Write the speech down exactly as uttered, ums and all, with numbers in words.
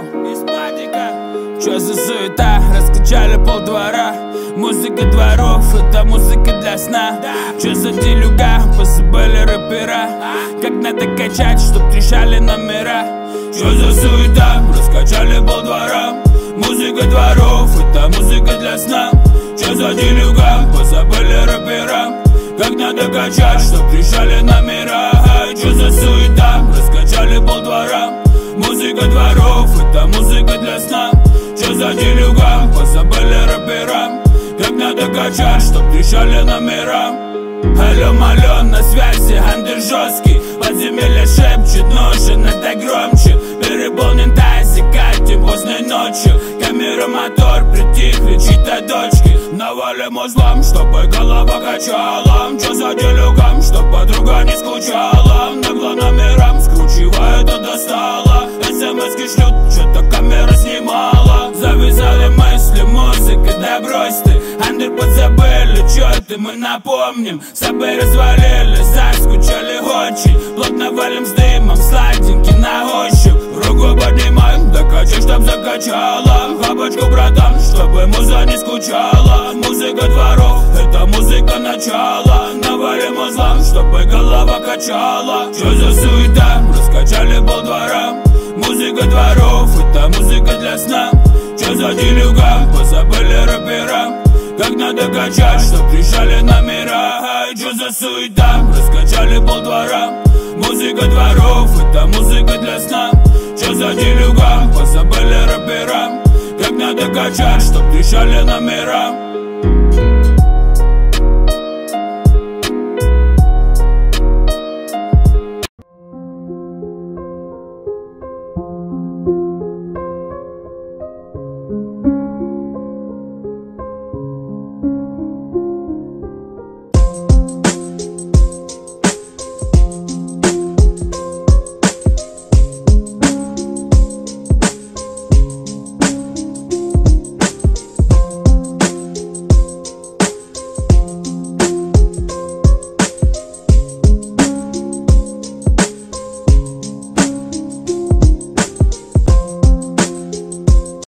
Йоу, чё за суета? Раскачали полдвора. Музыка дворов, это музыка для сна. Чё за делюга? Позабыли рэпера. Как надо качать, чтоб трещали номера. Чё за суета? Раскачали полдвора. Музыка дворов, это музыка для сна. Чё за делюга? Позабыли рэпера. Как надо качать, чтоб трещали номера. Чё за суета? Раскачали полдвора. Музыка дворов, это музыка для сна. Чё за делюга? Позабыли рэпера. Как надо качать, чтоб трещали номера. Алло, малё, на связи, андер жесткий. Подземелье шепчет, нужен это громче. Переполнен тазик, катим поздной ночью. Камера, мотор, притих, кричит о дочке. Навалим узлом, чтобы голова качала. Чё за делюгам, чтоб подруга не скучала. Нагло номерам скручивает и достала. СМСки шлют, чё-то камера снимала. Завязали мысли, музыка, да брось ты. Андер подзабыли, чё ты, мы напомним. Собой развалились, заскучали очень. Плотно валим с дымом, сладенький на ощупь. Руку поднимаем, докачай, чтоб закачала. Хапочку, братан, чтобы муза не скучала. Музыка дворов, это музыка начала. Навалим узлом, чтобы голова качала. Чё за суета? Раскачали полдвора. Музыка дворов, это музыка для сна. Чё за делюга? Позабыли рэпера. Как надо качать, чтоб трещали номера. Чё за суета? Раскачали полдвора. Музыка дворов, это музыка для сна. Чё за делюга? Позабыли рэпера. Как надо качать, чтоб трещали номера.